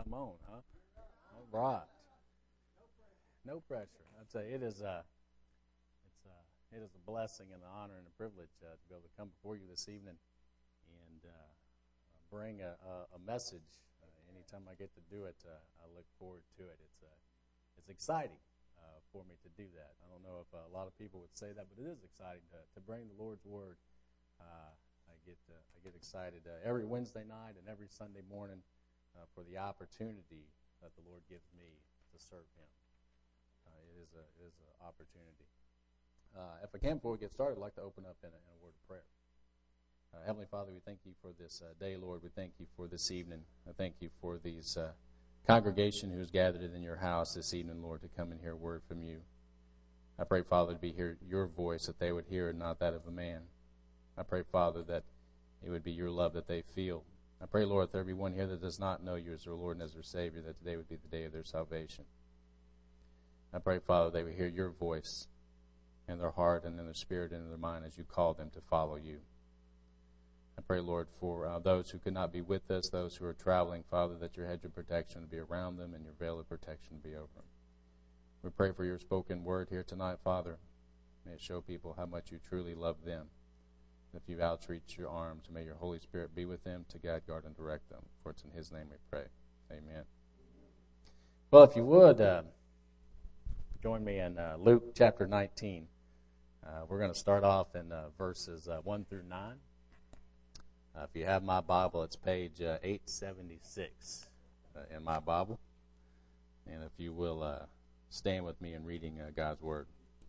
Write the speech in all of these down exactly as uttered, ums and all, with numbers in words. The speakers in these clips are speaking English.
I'm on, huh? All right. No pressure. I'd say it is a, it's a, it is a blessing and an honor and a privilege uh, to be able to come before you this evening and uh, bring a, a, a message. Uh, anytime I get to do it, uh, I look forward to it. It's uh, it's exciting uh, for me to do that. I don't know if uh, a lot of people would say that, but it is exciting to, to bring the Lord's Word. Uh, I get uh, I get excited uh, every Wednesday night and every Sunday morning uh, for the opportunity that the Lord gives me to serve Him. Uh, it is a it is an opportunity. Uh, if I can, before we get started, I'd like to open up in a, in a word of prayer. Uh, Heavenly Father, we thank you for this uh, day, Lord. We thank you for this evening. I thank you for these uh, congregation who is gathered in your house this evening, Lord, to come and hear a word from you. I pray, Father, to be hear your voice, that they would hear it, not that of a man. I pray, Father, that it would be your love that they feel. I pray, Lord, that everyone here that does not know you as their Lord and as their Savior, that today would be the day of their salvation. I pray, Father, they would hear your voice in their heart and in their spirit and in their mind as you call them to follow you. I pray, Lord, for uh, those who could not be with us, those who are traveling, Father, that your hedge of protection would be around them and your veil of protection would be over them. We pray for your spoken word here tonight, Father. May it show people how much you truly love them. If you outreach your arms, may your Holy Spirit be with them to guide, guard, and direct them. For it's in his name we pray. Amen. Well, if you would, uh, join me in uh, Luke chapter nineteen. Uh, we're going to start off in uh, verses uh, one through nine. Uh, if you have my Bible, it's page uh, eight seventy-six uh, in my Bible. And if you will uh, stand with me in reading uh, God's Word.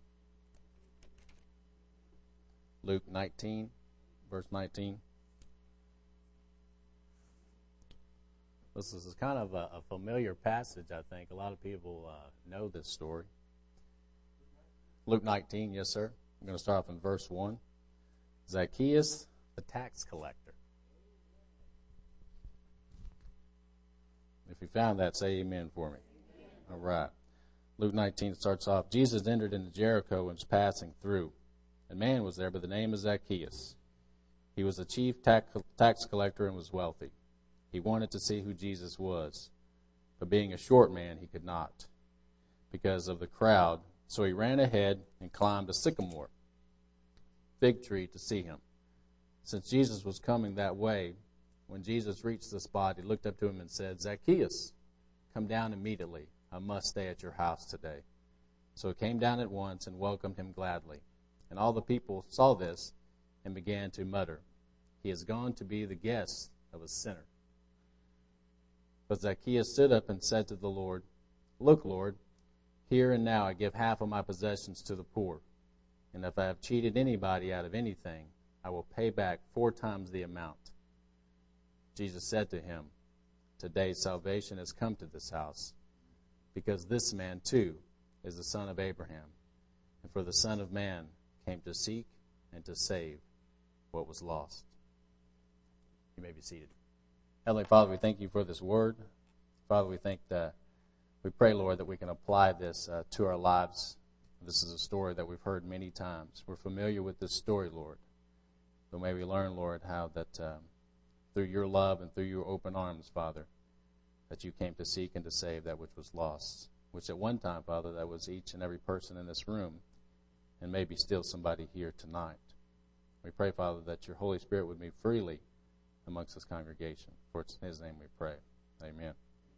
Luke nineteen, verse nineteen. This is kind of a, a familiar passage, I think. A lot of people uh, know this story. Luke nineteen, yes, sir. I'm going to start off in verse one. Zacchaeus, the tax collector. If you found that, say amen for me. All right. Luke nineteen starts off, Jesus entered into Jericho and was passing through. A man was there by the name of Zacchaeus. He was a chief tax collector and was wealthy. He wanted to see who Jesus was, but being a short man, he could not because of the crowd. So he ran ahead and climbed a sycamore fig tree to see him. Since Jesus was coming that way, when Jesus reached the spot, he looked up to him and said, Zacchaeus, come down immediately. I must stay at your house today. So he came down at once and welcomed him gladly. And all the people saw this and began to mutter, he has gone to be the guest of a sinner. But Zacchaeus stood up and said to the Lord, Look, Lord, here and now I give half of my possessions to the poor. And if I have cheated anybody out of anything, I will pay back four times the amount. Jesus said to him, Today salvation has come to this house, because this man too is the son of Abraham. And for the Son of Man came to seek and to save what was lost. You may be seated. Heavenly Father, we thank you for this word. Father, we think that we pray, Lord, that we can apply this uh, to our lives. This is a story that we've heard many times. We're familiar with this story, Lord. But may we learn, Lord, how that um, through your love and through your open arms, Father, that you came to seek and to save that which was lost. Which at one time, Father, that was each and every person in this room, and maybe still somebody here tonight. We pray, Father, that your Holy Spirit would move freely amongst this congregation. For it's in his name we pray. Amen.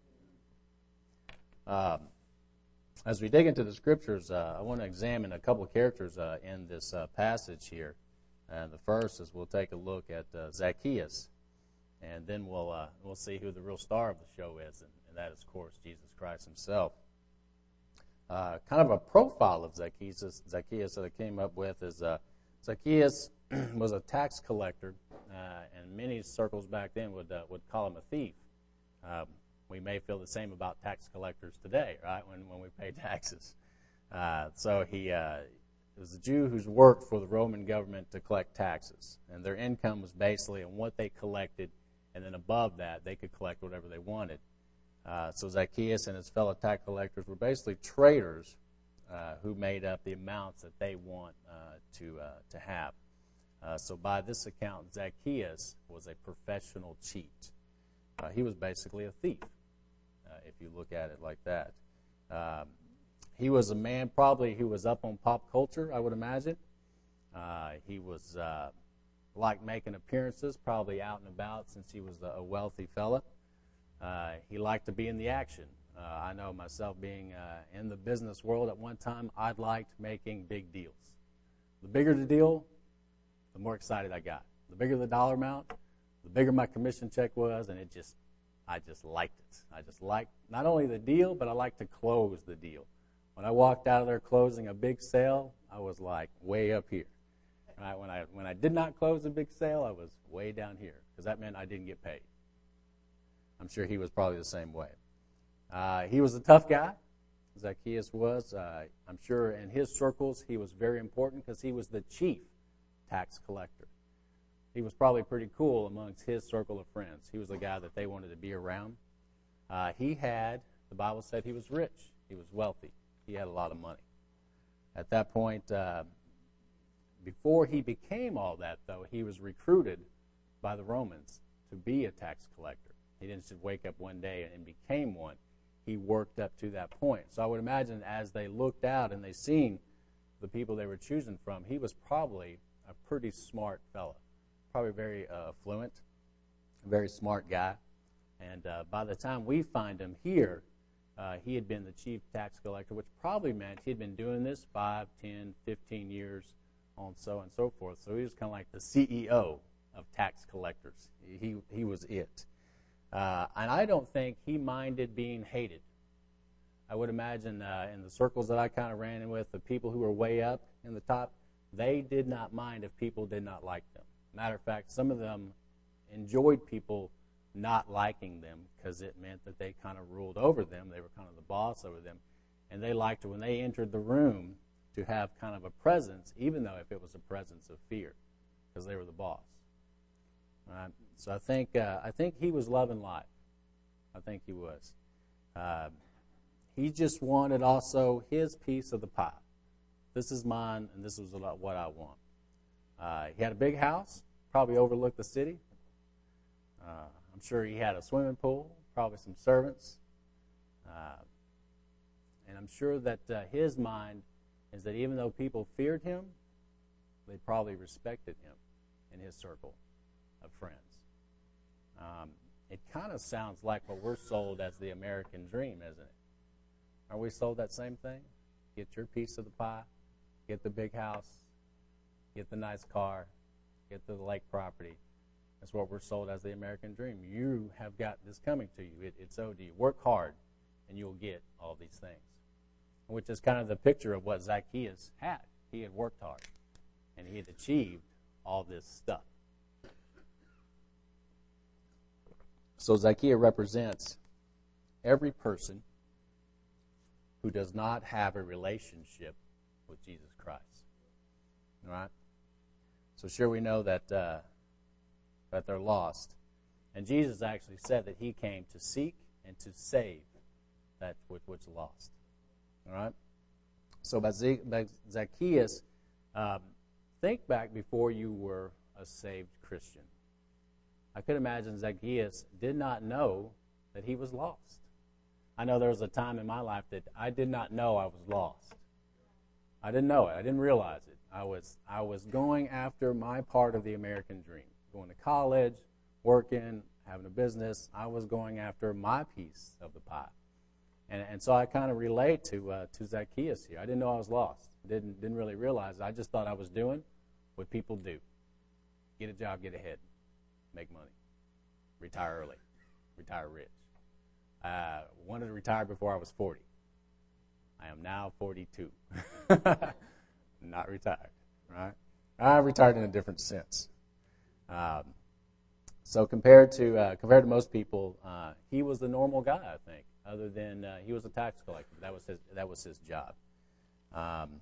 Um, as we dig into the scriptures, uh, I want to examine a couple of characters uh, in this uh, passage here. And the first is we'll take a look at uh, Zacchaeus, and then we'll uh, we'll see who the real star of the show is, and, and that is, of course, Jesus Christ himself. Uh, kind of a profile of Zacchaeus, Zacchaeus that I came up with is uh, Zacchaeus was a tax collector, uh, and many circles back then would uh, would call him a thief. Um, we may feel the same about tax collectors today, right? When when we pay taxes, uh, so he uh, was a Jew who's worked for the Roman government to collect taxes, and their income was basically on what they collected, and then above that they could collect whatever they wanted. Uh, so Zacchaeus and his fellow tax collectors were basically traders uh, who made up the amounts that they want uh, to uh, to have. Uh, so by this account, Zacchaeus was a professional cheat. Uh, he was basically a thief. you look at it like that. Um, he was a man probably who was up on pop culture, I would imagine. Uh, he was uh, liked making appearances, probably out and about since he was a wealthy fella. Uh, he liked to be in the action. Uh, I know myself being uh, in the business world at one time, I liked making big deals. The bigger the deal, the more excited I got. The bigger the dollar amount, the bigger my commission check was, and it just, I just liked it. I just liked not only the deal, but I liked to close the deal. When I walked out of there closing a big sale, I was like way up here. Right? When I when I did not close a big sale, I was way down here because that meant I didn't get paid. I'm sure he was probably the same way. Uh, he was a tough guy. Zacchaeus was. Uh, I'm sure in his circles he was very important because he was the chief tax collector. He was probably pretty cool amongst his circle of friends. He was the guy that they wanted to be around. Uh, he had, the Bible said he was rich. He was wealthy. He had a lot of money. At that point, uh, before he became all that, though, he was recruited by the Romans to be a tax collector. He didn't just wake up one day and became one. He worked up to that point. So I would imagine as they looked out and they seen the people they were choosing from, he was probably a pretty smart fella, probably very uh, affluent, very smart guy. And uh, by the time we find him here, uh, he had been the chief tax collector, which probably meant he'd been doing this five, ten, fifteen years on so and so forth. So he was kind of like the C E O of tax collectors. He he was it. Uh, and I don't think he minded being hated. I would imagine uh, in the circles that I kind of ran in with, the people who were way up in the top, they did not mind if people did not like them. Matter of fact, some of them enjoyed people not liking them because it meant that they kind of ruled over them. They were kind of the boss over them. And they liked it when they entered the room to have kind of a presence, even though if it was a presence of fear, because they were the boss. Uh, so I think uh, I think he was loving life. I think he was. Uh, he just wanted also his piece of the pie. This is mine, and this is what I want. Uh, he had a big house, probably overlooked the city. Uh, I'm sure he had a swimming pool, probably some servants. Uh, and I'm sure that uh, his mind is that even though people feared him, they probably respected him in his circle of friends. Um, it kind of sounds like what we're sold as the American dream, isn't it? Are we sold that same thing? Get your piece of the pie, get the big house, get the nice car, get the lake property. That's what we're sold as the American dream. You have got this coming to you. It, it's owed to you. Work hard, and you'll get all these things, which is kind of the picture of what Zacchaeus had. He had worked hard, and he had achieved all this stuff. So Zacchaeus represents every person who does not have a relationship with Jesus Christ. All right? So sure we know that uh, that they're lost. And Jesus actually said that he came to seek and to save that which was lost. All right? So by Zacchaeus, um, think back before you were a saved Christian. I could imagine Zacchaeus did not know that he was lost. I know there was a time in my life that I did not know I was lost. I didn't know it. I didn't realize it. I was I was going after my part of the American dream. Going to college, working, having a business. I was going after my piece of the pie. And, and so I kind of relate to uh, to Zacchaeus here. I didn't know I was lost. Didn't didn't really realize it. I just thought I was doing what people do. Get a job, get ahead, make money, retire early, retire rich. I uh, wanted to retire before I was forty. I am now forty-two. Not retired, right? I retired in a different sense. Um, so compared to uh, compared to most people, uh, he was the normal guy, I think. Other than uh, he was a tax collector, that was his that was his job. Um,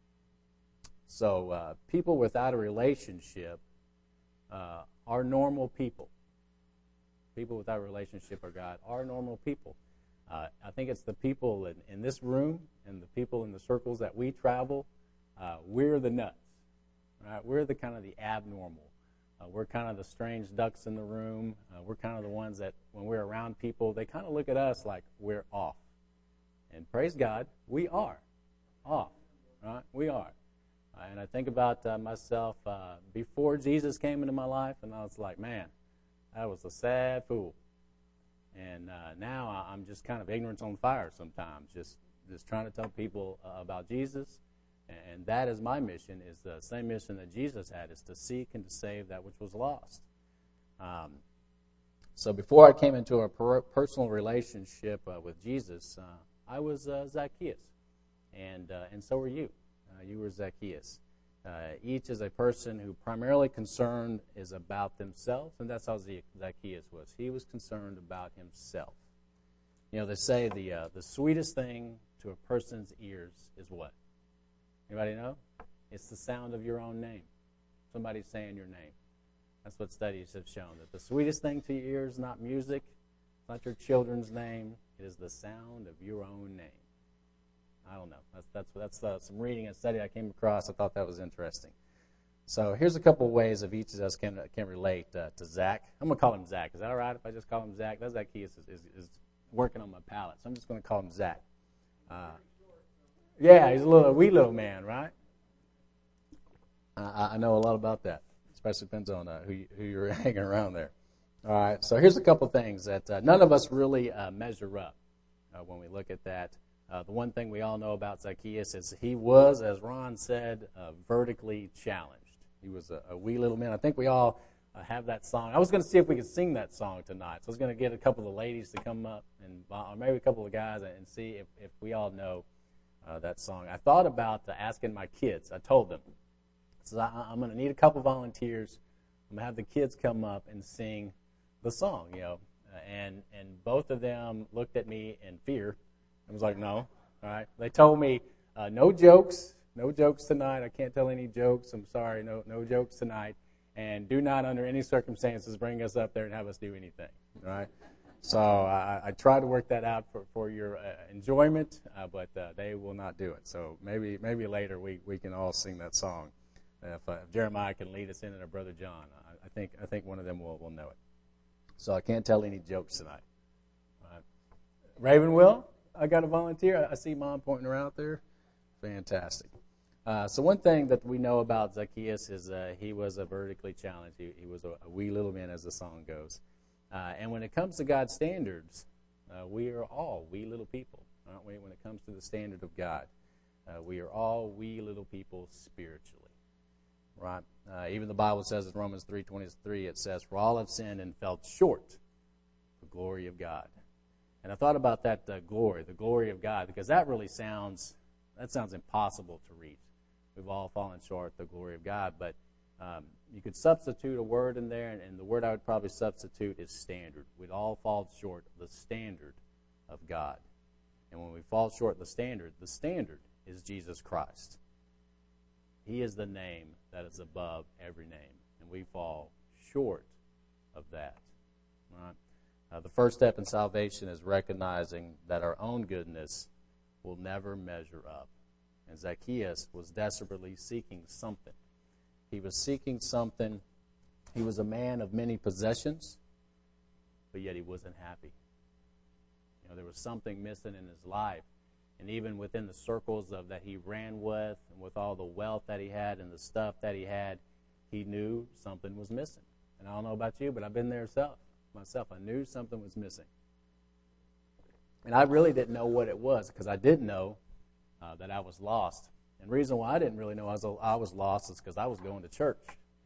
so uh, people without a relationship uh, are normal people. People without a relationship with God are normal people. Uh, I think it's the people in, in this room and the people in the circles that we travel. Uh, we're the nuts, right? We're the kind of the abnormal. Uh, we're kind of the strange ducks in the room. Uh, we're kind of the ones that, when we're around people, they kind of look at us like we're off. And praise God, we are off, right? We are. Uh, and I think about uh, myself uh, before Jesus came into my life, and I was like, man, I was a sad fool. And uh, now I'm just kind of ignorance on fire sometimes, just just trying to tell people uh, about Jesus. And that is my mission, is the same mission that Jesus had, is to seek and to save that which was lost. Um, so before I came into a per- personal relationship uh, with Jesus, uh, I was uh, Zacchaeus, and uh, and so were you. Uh, you were Zacchaeus. Uh, each is a person who primarily concerned is about themselves, and that's how Zacchaeus was. He was concerned about himself. You know, they say the uh, the sweetest thing to a person's ears is what? Anybody know? It's the sound of your own name. Somebody saying your name. That's what studies have shown, that the sweetest thing to your ears is not music, it's not your children's name. It is the sound of your own name. I don't know. That's that's that's uh, some reading and study I came across. I thought that was interesting. So here's a couple of ways of each of us can can relate uh, to Zach. I'm gonna call him Zach. Is that all right if I just call him Zach? That's Zacchaeus is, is, is working on my palate, so I'm just gonna call him Zach. Uh, yeah, he's a little a wee little man, right? Uh, I know a lot about that. Especially depends on uh, who you, who you're hanging around there. All right. So here's a couple things that uh, none of us really uh, measure up uh, when we look at that. Uh, the one thing we all know about Zacchaeus is he was, as Ron said, uh, vertically challenged. He was a, a wee little man. I think we all uh, have that song. I was going to see if we could sing that song tonight. So I was going to get a couple of the ladies to come up, and or maybe a couple of guys, and see if, if we all know uh, that song. I thought about uh, asking my kids. I told them, so I, I'm going to need a couple volunteers. I'm going to have the kids come up and sing the song, you know. Uh, and and both of them looked at me in fear. I was like, no. All right. They told me, uh, no jokes, no jokes tonight. I can't tell any jokes. I'm sorry, no no jokes tonight. And do not, under any circumstances, bring us up there and have us do anything. All right. So I, I try to work that out for, for your uh, enjoyment, uh, but uh, they will not do it. So maybe maybe later we, we can all sing that song. If, uh, if Jeremiah can lead us in it, or Brother John, I, I think I think one of them will, will know it. So I can't tell any jokes tonight. All right. Raven will? I got a volunteer. I see Mom pointing her out there. Fantastic. Uh, so one thing that we know about Zacchaeus is uh, he was a vertically challenged. He, he was a, a wee little man, as the song goes. Uh, and when it comes to God's standards, uh, we are all wee little people, aren't we? When it comes to the standard of God, uh, we are all wee little people spiritually. Right? Uh, even the Bible says in Romans three twenty-three, it says, "For all have sinned and fell short of the glory of God." And I thought about that uh, glory, the glory of God, because that really sounds, that sounds impossible to reach. We've all fallen short of the glory of God, but um, you could substitute a word in there, and, and the word I would probably substitute is standard. We'd all fall short of the standard of God. And when we fall short of the standard, the standard is Jesus Christ. He is the name that is above every name, and we fall short of that. Right? Uh, the first step in salvation is recognizing that our own goodness will never measure up. And Zacchaeus was desperately seeking something. He was seeking something. He was a man of many possessions, but yet he wasn't happy. You know, there was something missing in his life. And even within the circles of that he ran with, and with all the wealth that he had and the stuff that he had, he knew something was missing. And I don't know about you, but I've been there myself. Myself, I knew something was missing. And I really didn't know what it was, because I did know uh, that I was lost. And the reason why I didn't really know I was, I was lost is because I was going to church.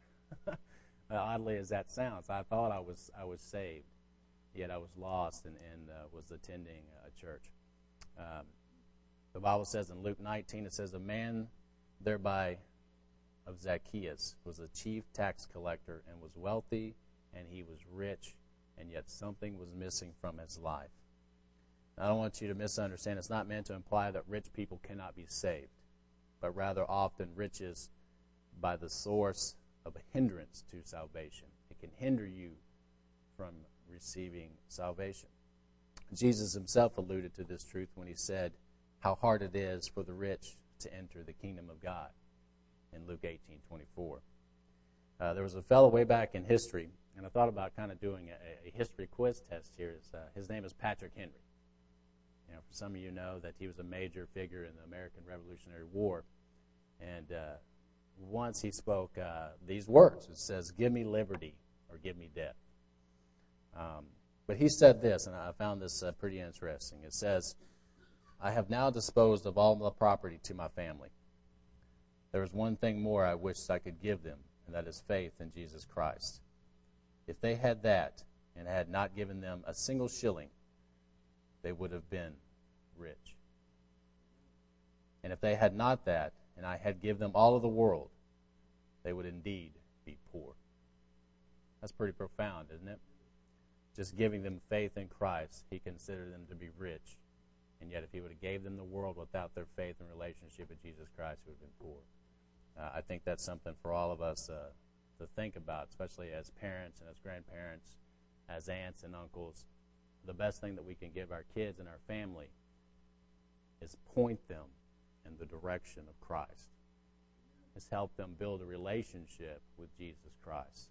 Oddly as that sounds, I thought I was I was saved, yet I was lost and, and uh, was attending a church. Um, the Bible says in Luke nineteen, it says, "A man thereby of Zacchaeus was a chief tax collector and was wealthy, and he was rich, and yet something was missing from his life." Now, I don't want you to misunderstand. It's not meant to imply that rich people cannot be saved, but rather often riches by the source of a hindrance to salvation. It can hinder you from receiving salvation. Jesus himself alluded to this truth when he said how hard it is for the rich to enter the kingdom of God in Luke eighteen twenty-four. Uh, there was a fellow way back in history, and I thought about kind of doing a, a history quiz test here. Uh, his name is Patrick Henry. You know, for some of you know that he was a major figure in the American Revolutionary War, and uh, once he spoke uh, these words. It says, "Give me liberty or give me death." Um, but he said this, and I found this uh, pretty interesting. It says, "I have now disposed of all the property to my family. There is one thing more I wish I could give them, and that is faith in Jesus Christ. If they had that and had not given them a single shilling, they would have been rich. And if they had not that, and I had given them all of the world, they would indeed be poor." That's pretty profound, isn't it? Just giving them faith in Christ, he considered them to be rich. And yet if he would have gave them the world without their faith and relationship with Jesus Christ, he would have been poor. Uh, I think that's something for all of us uh, to think about, especially as parents and as grandparents, as aunts and uncles. The best thing that we can give our kids and our family is point them in the direction of Christ. Is help them build a relationship with Jesus Christ.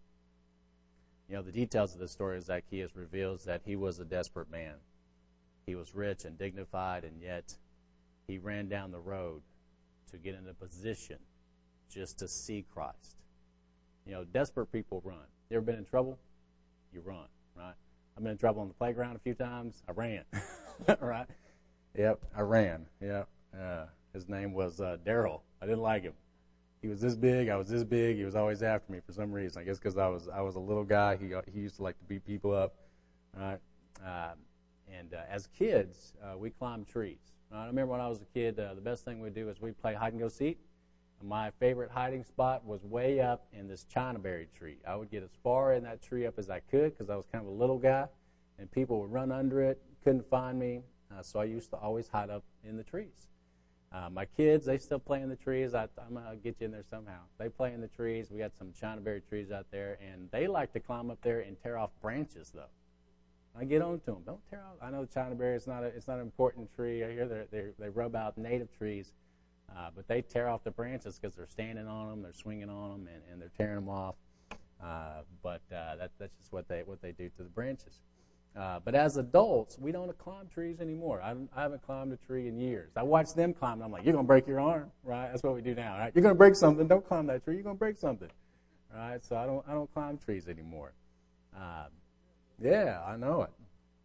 You know, the details of the story of Zacchaeus reveals that he was a desperate man. He was rich and dignified, and yet he ran down the road to get in a position just to see Christ. You know, desperate people run. You ever been in trouble? You run, right? I've been in trouble on the playground a few times. I ran, right? Yep, I ran. Yep. Uh, his name was uh, Daryl. I didn't like him. He was this big. I was this big. He was always after me for some reason. I guess because I was I was a little guy. He he used to like to beat people up, right? Um, and uh, as kids, uh, we climbed trees. Right? I remember when I was a kid, uh, the best thing we'd do is we'd play hide and go seek. My favorite hiding spot was way up in this chinaberry tree. I would get as far in that tree up as I could because I was kind of a little guy, and people would run under it, couldn't find me, uh, so I used to always hide up in the trees. Uh, my kids, they still play in the trees. I, I'm going to get you in there somehow. They play in the trees. We got some chinaberry trees out there, and they like to climb up there and tear off branches, though. I get on to them. Don't tear off. I know chinaberry is not a, it's not an important tree. I hear they're, they're, they rub out native trees. Uh, but they tear off the branches because they're standing on them, they're swinging on them, and, and they're tearing them off. Uh, but uh, that, that's just what they what they do to the branches. Uh, but as adults, we don't climb trees anymore. I, I haven't climbed a tree in years. I watch them climb, and I'm like, you're going to break your arm, right? That's what we do now, right? You're going to break something. Don't climb that tree. You're going to break something, right? So I don't I don't climb trees anymore. Uh, yeah, I know it.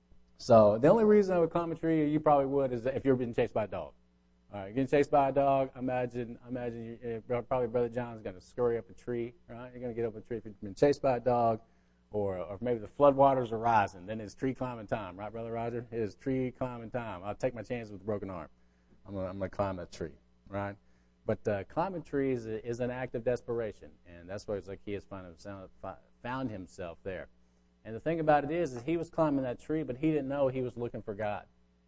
So the only reason I would climb a tree, you probably would, is if you're being chased by a dog. All right, getting chased by a dog. Imagine, imagine, you, uh, probably Brother John's going to scurry up a tree, right? You're going to get up a tree if you've been chased by a dog, or or maybe the floodwaters are rising. Then it's tree climbing time, right, Brother Roger? It is tree climbing time. I'll take my chances with a broken arm. I'm going I'm to climb that tree, right? But uh, climbing trees is an act of desperation, and that's why Zacchaeus found himself, found himself there. And the thing about it is, is he was climbing that tree, but he didn't know he was looking for God.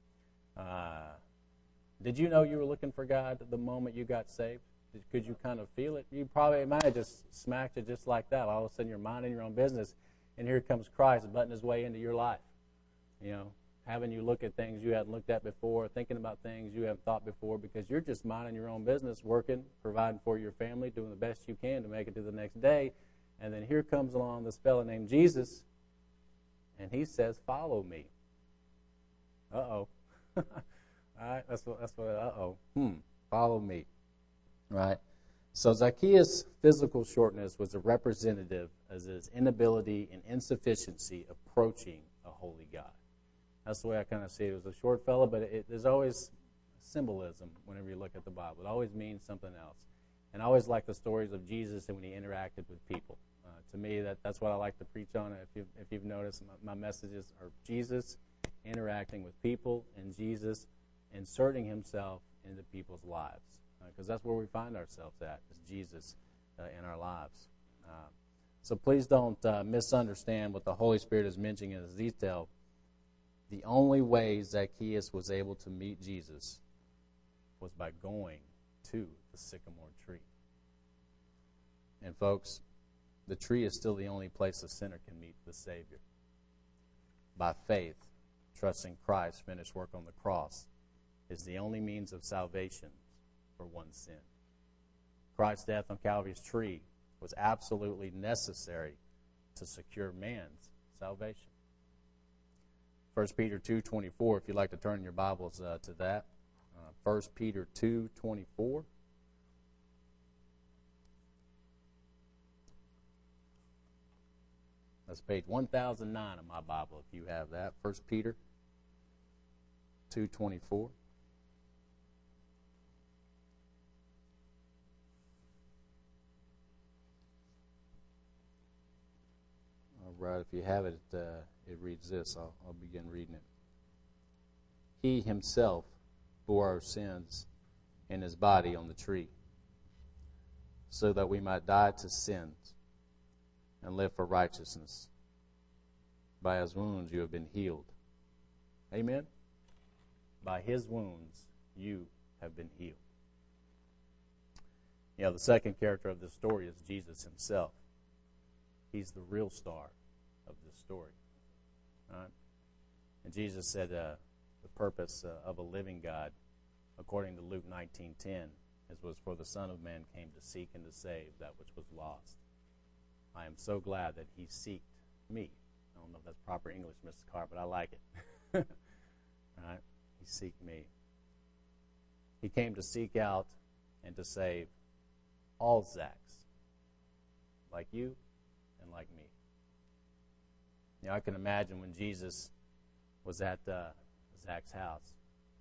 Uh, Did you know you were looking for God the moment you got saved? Did, could you kind of feel it? You probably might have just smacked it just like that. All of a sudden you're minding your own business, and here comes Christ butting his way into your life. You know, having you look at things you hadn't looked at before, thinking about things you haven't thought before, because you're just minding your own business, working, providing for your family, doing the best you can to make it to the next day. And then here comes along this fellow named Jesus, and he says, "Follow me." Uh-oh. All right, that's what, that's what, uh-oh, hmm, follow me, right? So Zacchaeus' physical shortness was a representative of his inability and insufficiency approaching a holy God. That's the way I kind of see it. It was a short fellow, but it, there's always symbolism whenever you look at the Bible. It always means something else. And I always like the stories of Jesus and when he interacted with people. Uh, to me, that, that's what I like to preach on. If you've, if you've noticed, my, my messages are Jesus interacting with people and Jesus inserting himself into people's lives, because uh, that's where we find ourselves at, is Jesus uh, in our lives. Uh, so please don't uh, misunderstand what the Holy Spirit is mentioning in detail. The only way Zacchaeus was able to meet Jesus was by going to the sycamore tree. And folks, the tree is still the only place a sinner can meet the Savior. By faith, trusting Christ's finished work on the cross is the only means of salvation for one's sin. Christ's death on Calvary's tree was absolutely necessary to secure man's salvation. First Peter two twenty-four, if you'd like to turn your Bibles uh, to that. Uh, First Peter two twenty-four. That's page one thousand nine of my Bible, if you have that. First Peter two twenty-four. All right, if you have it, uh, it reads this. I'll, I'll begin reading it. He himself bore our sins in his body on the tree, so that we might die to sins and live for righteousness. By his wounds you have been healed. Amen? By his wounds you have been healed. You know, the second character of this story is Jesus himself. He's the real star of this story. All right? And Jesus said uh, the purpose uh, of a living God, according to Luke nineteen ten, is was for the Son of Man came to seek and to save that which was lost. I am so glad that he seeked me. I don't know if that's proper English, Mister Carr, but I like it. All right? He seeked me. He came to seek out and to save all Zachs, like you and like me. You know, I can imagine when Jesus was at uh, Zach's house,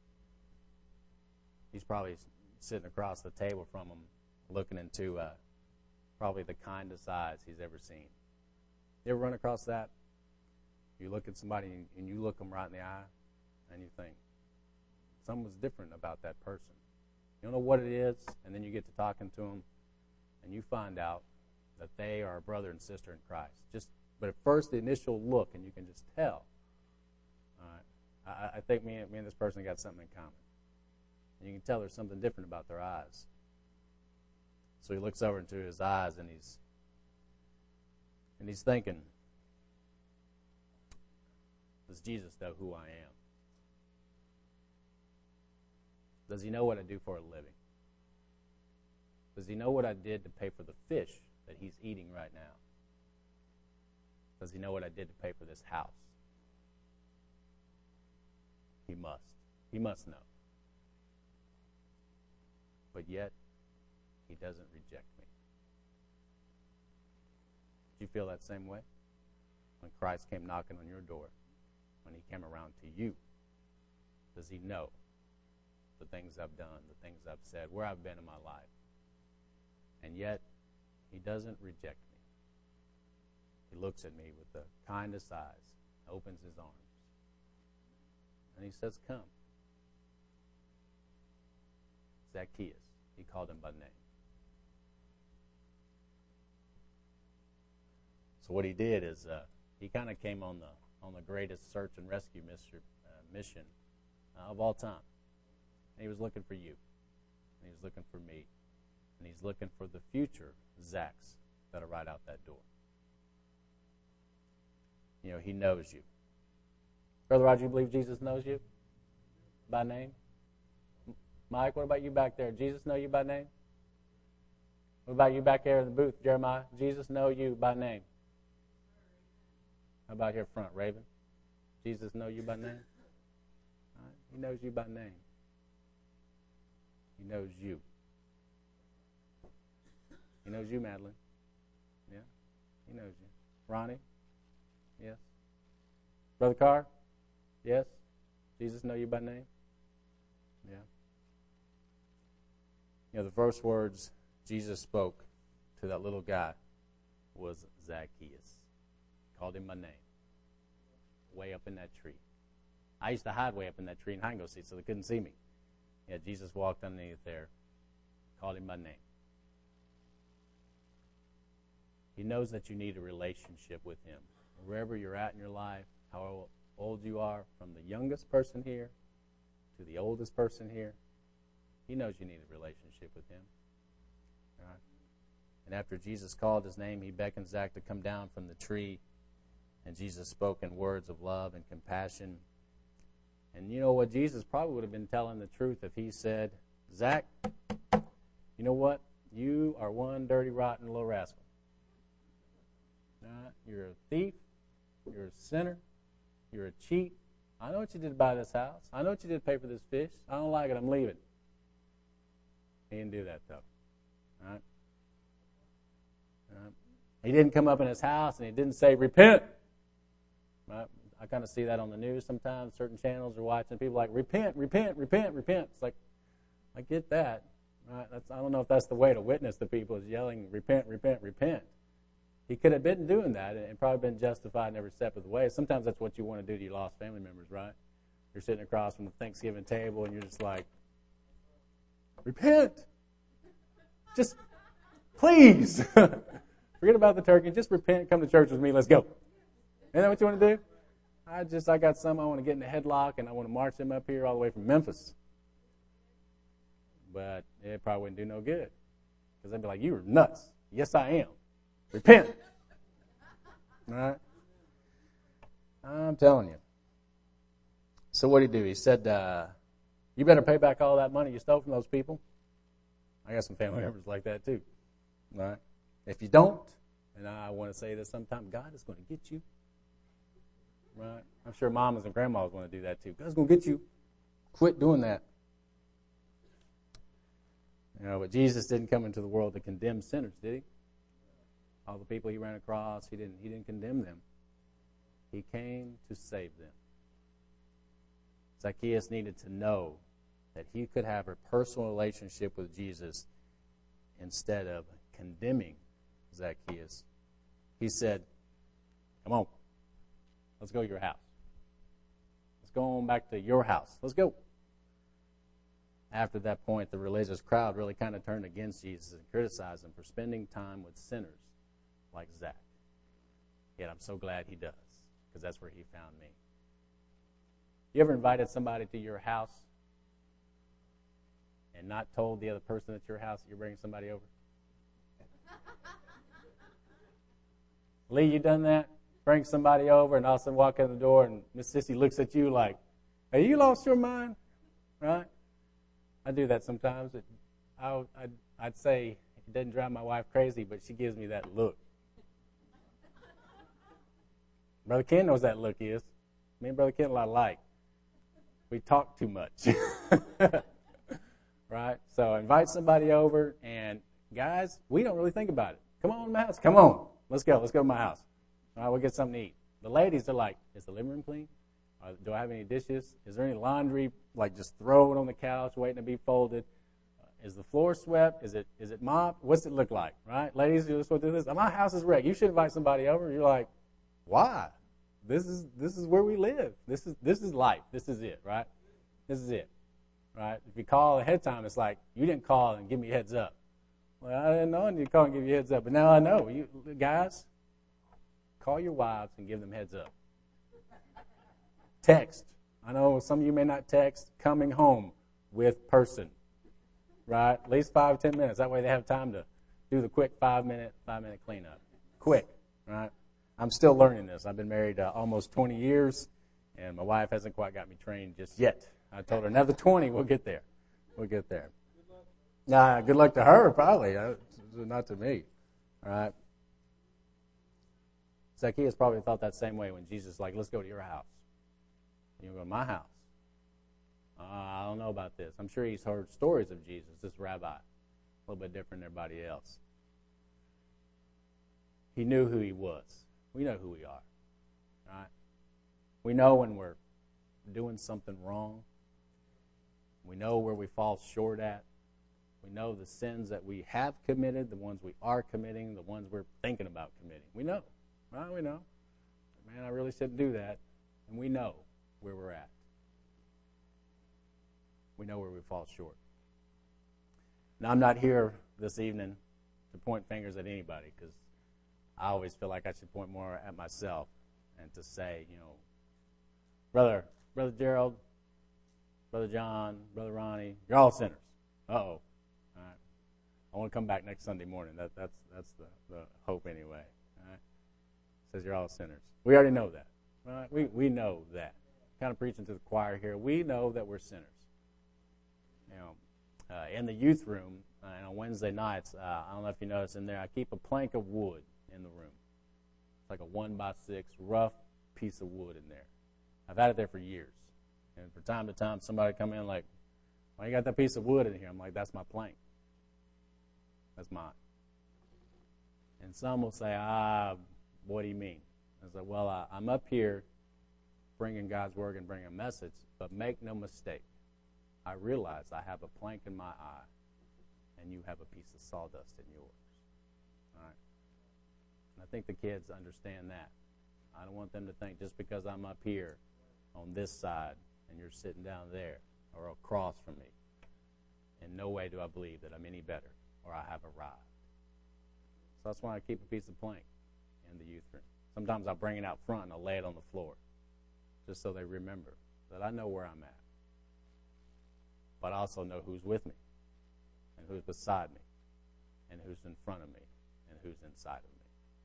he's probably sitting across the table from him, looking into uh, probably the kindest eyes he's ever seen. You ever run across that? You look at somebody and you look them right in the eye, and you think, something's different about that person. You don't know what it is, and then you get to talking to them, and you find out that they are a brother and sister in Christ. Just, but at first, the initial look, and you can just tell. All right, I, I think me and, me and this person got something in common. And you can tell there's something different about their eyes. So he looks over into his eyes, and he's and he's thinking, does Jesus know who I am? Does he know what I do for a living? Does he know what I did to pay for the fish that he's eating right now? Does he know what I did to pay for this house? He must. He must know. But yet, he doesn't reject me. Do you feel that same way? When Christ came knocking on your door, when he came around to you, does he know the things I've done, the things I've said, where I've been in my life? And yet, he doesn't reject me. He looks at me with the kindest eyes, opens his arms, and he says, come. Zacchaeus, he called him by name. So what he did is uh, he kind of came on the on the greatest search and rescue mission, uh, mission uh, of all time. And he was looking for you. And he was looking for me. And he's looking for the future Zachs that are right out that door. You know, he knows you. Brother Roger, you believe Jesus knows you by name? Mike, what about you back there? Jesus know you by name? What about you back there in the booth, Jeremiah? Jesus know you by name? How about here front, Raven? Jesus know you by name? All right. He knows you by name. He knows you. He knows you, Madeline. Yeah, he knows you. Ronnie? Yes. Brother Carr? Yes. Jesus know you by name? Yeah. You know, the first words Jesus spoke to that little guy was Zacchaeus. Called him by name. Way up in that tree. I used to hide way up in that tree in hide and go seat so they couldn't see me. Yeah, Jesus walked underneath there. Called him by name. He knows that you need a relationship with him. Wherever you're at in your life, how old you are, from the youngest person here to the oldest person here, he knows you need a relationship with him. All right? And after Jesus called his name, he beckoned Zach to come down from the tree. And Jesus spoke in words of love and compassion. And you know what? Jesus probably would have been telling the truth if he said, Zach, you know what? You are one dirty, rotten little rascal. Right? You're a thief. You're a sinner. You're a cheat. I know what you did to buy this house. I know what you did to pay for this fish. I don't like it. I'm leaving. He didn't do that, though. Right? Right? He didn't come up in his house and he didn't say, repent. Right? I kind of see that on the news sometimes. Certain channels are watching. People are like, repent, repent, repent, repent. It's like, I get that. Right? That's, I don't know if that's the way to witness to people is yelling, repent, repent, repent. He could have been doing that and probably been justified in every step of the way. Sometimes that's what you want to do to your lost family members, right? You're sitting across from the Thanksgiving table and you're just like, repent. Just, please. Forget about the turkey. Just repent. Come to church with me. Let's go. Isn't that what you want to do? I just, I got some I want to get in the headlock and I want to march them up here all the way from Memphis. But it probably wouldn't do no good. Because they'd be like, you are nuts. Yes, I am. Repent. All right? I'm telling you. So what did he do? He said, uh, you better pay back all that money you stole from those people. I got some family members like that too. All right? If you don't, and I want to say this sometime, God is going to get you. Right? I'm sure mamas and grandmas want to do that too. God's going to get you. Quit doing that. You know, but Jesus didn't come into the world to condemn sinners, did he? All the people he ran across, he didn't, he didn't condemn them. He came to save them. Zacchaeus needed to know that he could have a personal relationship with Jesus instead of condemning Zacchaeus. He said, come on, let's go to your house. Let's go on back to your house. Let's go. After that point, the religious crowd really kind of turned against Jesus and criticized him for spending time with sinners like Zach. Yet I'm so glad he does, because that's where he found me. You ever invited somebody to your house and not told the other person at your house that you're bringing somebody over? Lee, you done that? Bring somebody over and all of a sudden walk in the door and Miss Sissy looks at you like, have you lost your mind? Right? I do that sometimes. It, I, I'd, I'd say it doesn't drive my wife crazy, but she gives me that look. Brother Ken knows that look is. Me and Brother Ken a lot alike. We talk too much. Right? So invite somebody over, and guys, we don't really think about it. Come on to my house. Come on. Let's go. Let's go to my house. All right, we'll get something to eat. The ladies are like, is the living room clean? Uh, do I have any dishes? Is there any laundry, like just throw it on the couch waiting to be folded? Uh, is the floor swept? Is it is it mopped? What's it look like, right? Ladies, you're supposed to do this. My house is wrecked. You should invite somebody over. You're like, why? This is this is where we live. This is this is life. This is it, right? This is it, right? If you call ahead of time, it's like, you didn't call and give me a heads up. Well, I didn't know I need to call and give you a heads up, but now I know. You guys, call your wives and give them heads up. Text. I know some of you may not text. Coming home with person, right? At least five, ten minutes. That way they have time to do the quick five-minute, five-minute cleanup. Quick, right? I'm still learning this. I've been married uh, almost twenty years, and my wife hasn't quite got me trained just yet. I told her another twenty, we'll get there. We'll get there. Nah, good luck to her, probably. Uh, not to me. All right? Zacchaeus probably thought that same way when Jesus was like, let's go to your house. You go to my house. Uh, I don't know about this. I'm sure he's heard stories of Jesus, this rabbi. A little bit different than everybody else. He knew who he was. We know who we are. Right? We know when we're doing something wrong. We know where we fall short at. We know the sins that we have committed, the ones we are committing, the ones we're thinking about committing. We know. Right? We know. Man, I really shouldn't do that. And we know where we're at. We know where we fall short. Now, I'm not here this evening to point fingers at anybody, because I always feel like I should point more at myself and to say, you know, brother, Brother Gerald, Brother John, Brother Ronnie, you're all sinners. Uh-oh. All right. I want to come back next Sunday morning. That, that's that's the, the hope anyway. All right. It says you're all sinners. We already know that. Right? We we know that. Kind of preaching to the choir here. We know that we're sinners. You know, uh, in the youth room, uh, and on Wednesday nights, uh, I don't know if you notice in there, I keep a plank of wood in the room. It's like a one by six rough piece of wood in there. I've had it there for years. And from time to time, somebody come in like, why you got that piece of wood in here? I'm like, that's my plank. That's mine. And some will say, ah, what do you mean? I said, well, I, I'm up here bringing God's word and bringing a message, but make no mistake. I realize I have a plank in my eye, and you have a piece of sawdust in yours. All right? And I think the kids understand that. I don't want them to think just because I'm up here on this side and you're sitting down there or across from me, in no way do I believe that I'm any better or I have arrived. So that's why I keep a piece of plank in the youth room. Sometimes I'll bring it out front and I'll lay it on the floor just so they remember that I know where I'm at. But I also know who's with me and who's beside me and who's in front of me and who's inside of me.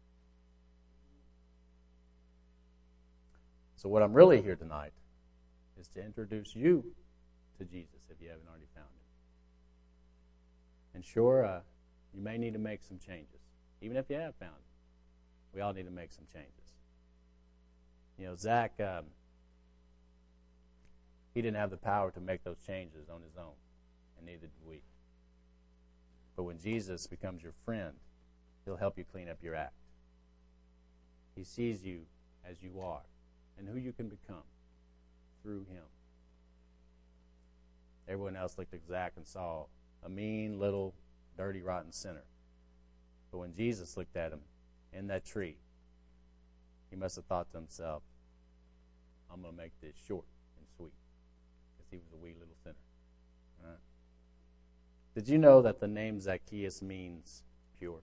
So what I'm really here tonight is to introduce you to Jesus if you haven't already found him. And sure, uh, you may need to make some changes. Even if you have found him, we all need to make some changes. You know, Zach, um, he didn't have the power to make those changes on his own, and neither did we. But when Jesus becomes your friend, he'll help you clean up your act. He sees you as you are and who you can become through him. Everyone else looked at Zach and saw a mean, little, dirty, rotten sinner. But when Jesus looked at him in that tree, he must have thought to himself, I'm going to make this short and sweet, because he was a wee little sinner. All right. Did you know that the name Zacchaeus means pure?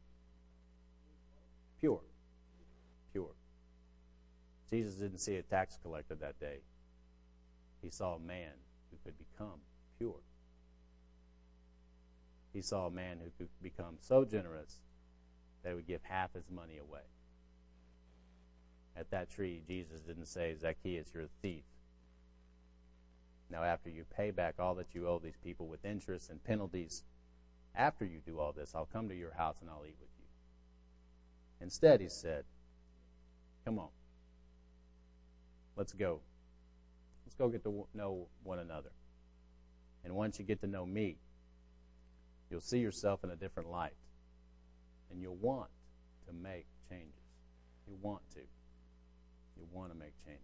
Pure. Pure. Jesus didn't see a tax collector that day. He saw a man who could become pure. He saw a man who could become so generous that he would give half his money away. At that tree, Jesus didn't say, Zacchaeus, you're a thief. Now, after you pay back all that you owe these people with interest and penalties, after you do all this, I'll come to your house and I'll eat with you. Instead, he said, come on. Let's go. Let's go get to know one another. And once you get to know me, you'll see yourself in a different light. And you'll want to make changes. You want to. You want to make changes.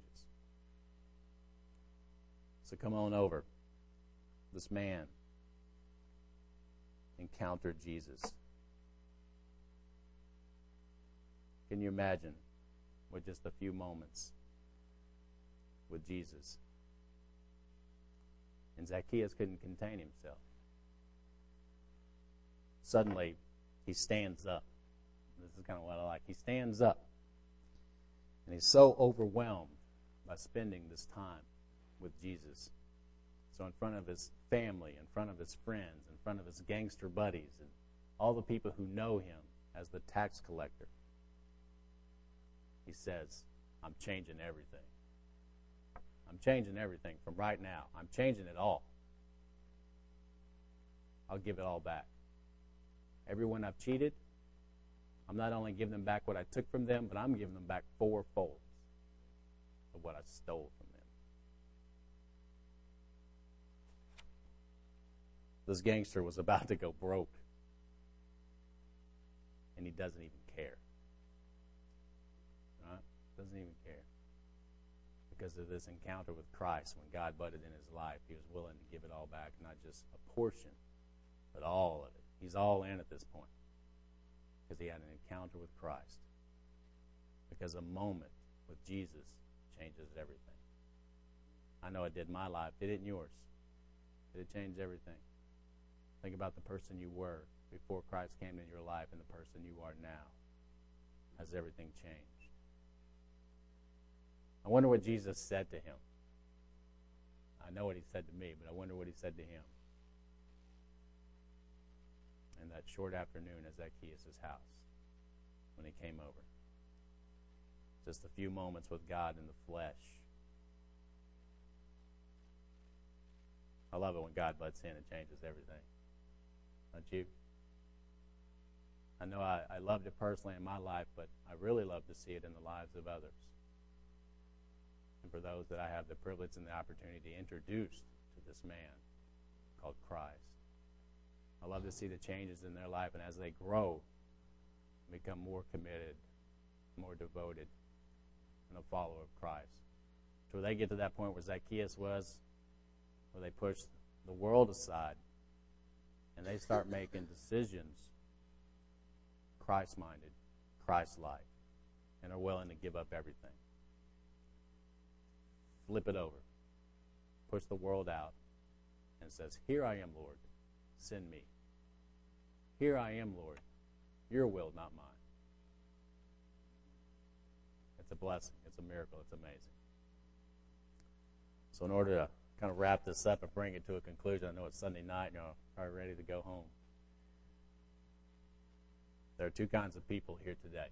So come on over. This man encountered Jesus. Can you imagine with just a few moments with Jesus? And Zacchaeus couldn't contain himself. Suddenly, he stands up. This is kind of what I like. He stands up. And he's so overwhelmed by spending this time with Jesus. So in front of his family, in front of his friends, in front of his gangster buddies, and all the people who know him as the tax collector, he says, I'm changing everything. I'm changing everything from right now. I'm changing it all. I'll give it all back. Everyone I've cheated, I'm not only giving them back what I took from them, but I'm giving them back fourfold of what I stole from them. This gangster was about to go broke, and he doesn't even care. Right? Doesn't even care. Because of this encounter with Christ, when God butted in his life, he was willing to give it all back, not just a portion, but all of it. He's all in at this point because he had an encounter with Christ. Because a moment with Jesus changes everything. I know it did my life. Did it in yours? Did it change everything? Think about the person you were before Christ came in your life and the person you are now. Has everything changed? I wonder what Jesus said to him. I know what he said to me, but I wonder what he said to him in that short afternoon at Zacchaeus' house when he came over. Just a few moments with God in the flesh. I love it when God butts in and changes everything. Don't you? I know I, I loved it personally in my life, but I really love to see it in the lives of others. And for those that I have the privilege and the opportunity to introduce to this man called Christ. I love to see the changes in their life, and as they grow, become more committed, more devoted, and a follower of Christ. So they get to that point where Zacchaeus was, where they push the world aside, and they start making decisions Christ-minded, Christ-like, and are willing to give up everything. Flip it over. Push the world out and says, "Here I am, Lord. Send me. Here I am, Lord. Your will, not mine." It's a blessing. It's a miracle. It's amazing. So in order to kind of wrap this up and bring it to a conclusion, I know it's Sunday night and you're probably ready to go home. There are two kinds of people here today.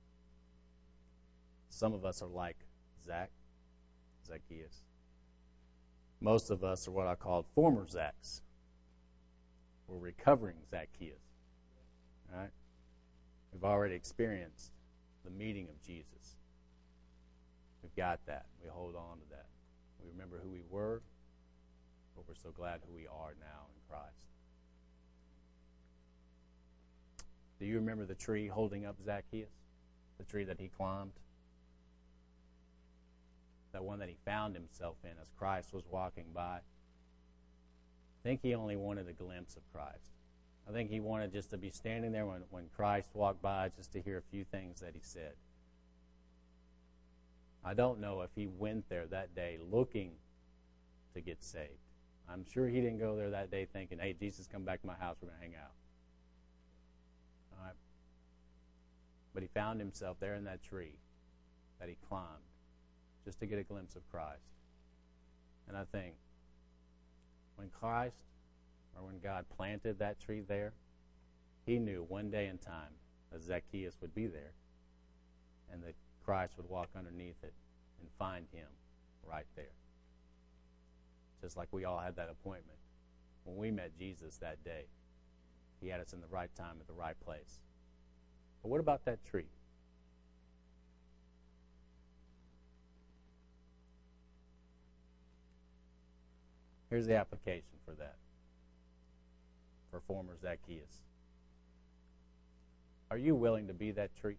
Some of us are like Zach, Zacchaeus. Most of us are what I call former Zachs. We're recovering Zacchaeus. All right? We've already experienced the meeting of Jesus. We've got that. We hold on to that. We remember who we were, but we're so glad who we are now in Christ. Do you remember the tree holding up Zacchaeus? The tree that he climbed? That one that he found himself in as Christ was walking by? I think he only wanted a glimpse of Christ. I think he wanted just to be standing there when, when Christ walked by, just to hear a few things that he said. I don't know if he went there that day looking to get saved. I'm sure he didn't go there that day thinking, "Hey, Jesus, come back to my house, we're going to hang out." All right? But he found himself there in that tree that he climbed just to get a glimpse of Christ. And I think when Christ, or when God planted that tree there, he knew one day in time that Zacchaeus would be there and that Christ would walk underneath it and find him right there. Just like we all had that appointment. When we met Jesus that day, he had us in the right time at the right place. But what about that tree? Here's the application for that, for former Zacchaeus. Are you willing to be that tree?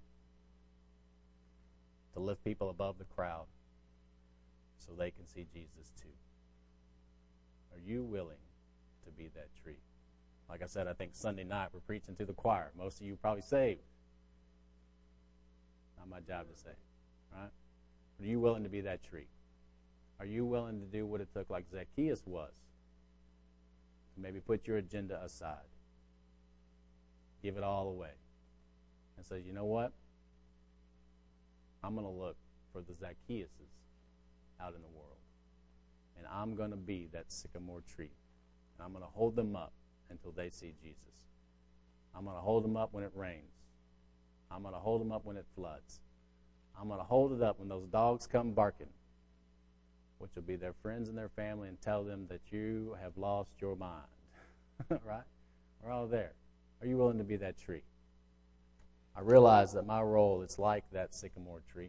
To lift people above the crowd so they can see Jesus too? Are you willing to be that tree? Like I said, I think Sunday night we're preaching to the choir. Most of you probably saved. Not my job to say, right? Are you willing to be that tree? Are you willing to do what it took, like Zacchaeus was, to maybe put your agenda aside, give it all away, and say, "You know what? I'm going to look for the Zacchaeuses out in the world, and I'm going to be that sycamore tree, and I'm going to hold them up until they see Jesus. I'm going to hold them up when it rains. I'm going to hold them up when it floods. I'm going to hold it up when those dogs come barking, which will be their friends and their family, and tell them that you have lost your mind." Right? We're all there. Are you willing to be that tree? I realize that my role is like that sycamore tree.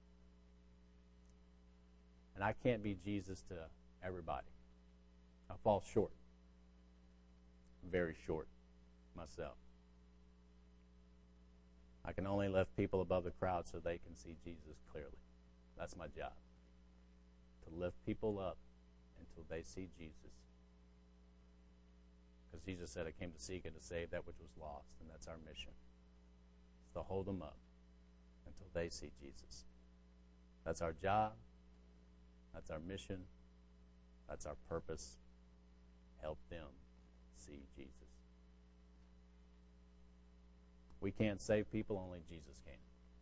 And I can't be Jesus to everybody. I fall short. Very short myself. I can only lift people above the crowd so they can see Jesus clearly. That's my job. To lift people up until they see Jesus. Because Jesus said, "I came to seek and to save that which was lost." And that's our mission. It's to hold them up until they see Jesus. That's our job. That's our mission. That's our purpose. Help them see Jesus. We can't save people, only Jesus can.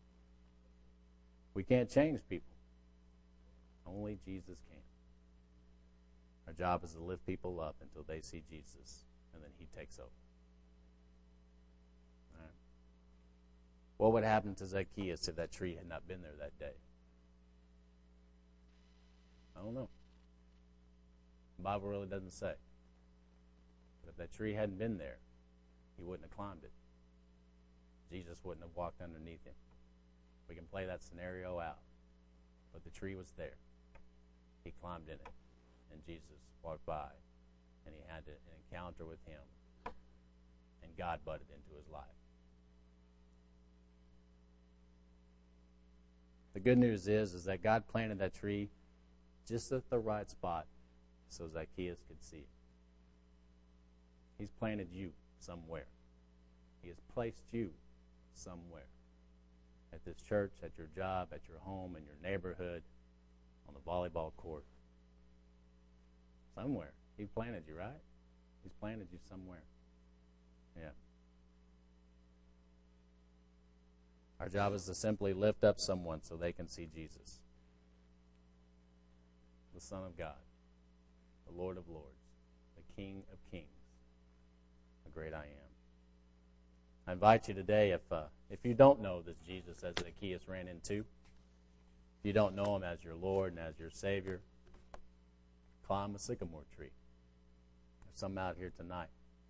We can't change people. Only Jesus can. Our job is to lift people up until they see Jesus, and then he takes over. All right. What would happen to Zacchaeus if that tree had not been there that day? I don't know. The Bible really doesn't say. But if that tree hadn't been there, he wouldn't have climbed it. Jesus wouldn't have walked underneath him. We can play that scenario out. But the tree was there. He climbed in it, and Jesus walked by, and he had an encounter with him, and God butted into his life. The good news is, is that God planted that tree just at the right spot so Zacchaeus could see it. He's planted you somewhere. He has placed you somewhere. At this church, at your job, at your home, in your neighborhood, on the volleyball court. Somewhere. He planted you, right? He's planted you somewhere. Yeah. Our job is to simply lift up someone so they can see Jesus, the Son of God, the Lord of Lords, the King of Kings, the great I am. I invite you today, if uh, if you don't know this Jesus that Zacchaeus ran into, if you don't know him as your Lord and as your Savior, climb a sycamore tree. There's some out here tonight.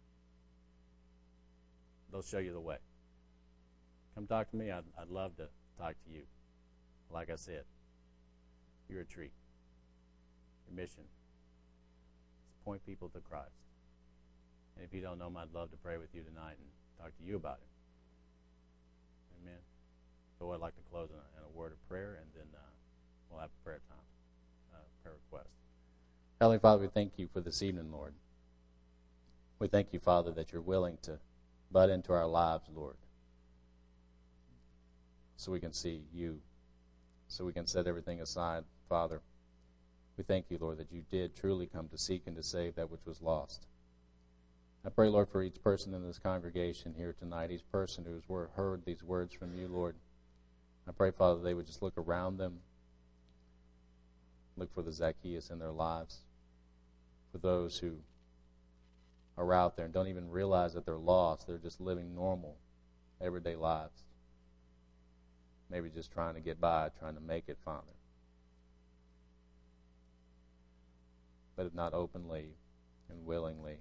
They'll show you the way. Come talk to me. I'd, I'd love to talk to you. Like I said, you're a tree. Your mission is to point people to Christ. And if you don't know him, I'd love to pray with you tonight and talk to you about it. Amen. So I'd like to close in a, in a word of prayer, and then uh, we'll have a prayer time, uh, prayer request. Heavenly Father, we thank you for this evening, Lord. We thank you, Father, that you're willing to butt into our lives, Lord, so we can see you, so we can set everything aside, Father. We thank you, Lord, that you did truly come to seek and to save that which was lost. I pray, Lord, for each person in this congregation here tonight, each person who has heard these words from you, Lord. I pray, Father, they would just look around them, look for the Zacchaeus in their lives, for those who are out there and don't even realize that they're lost. They're just living normal, everyday lives. Maybe just trying to get by, trying to make it, Father. But if not openly and willingly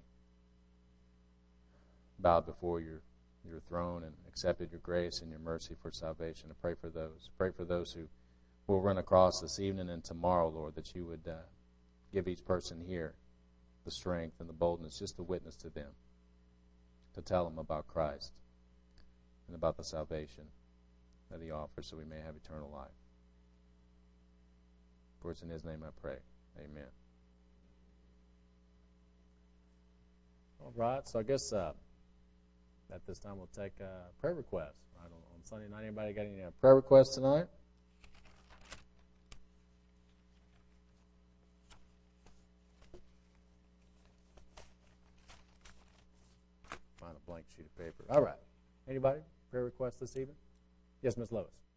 bowed before your, your throne and accepted your grace and your mercy for salvation. I pray for those. Pray for those who will run across this evening and tomorrow, Lord, that you would uh, give each person here the strength and the boldness just to witness to them, to tell them about Christ and about the salvation that he offers so we may have eternal life. For it's in his name I pray. Amen. All right, so I guess uh, at this time we'll take uh, prayer requests. Right, on, on Sunday night, anybody got any uh, prayer requests tonight? Find a blank sheet of paper. All right. Anybody? Prayer requests this evening? Yes, Miss Lois.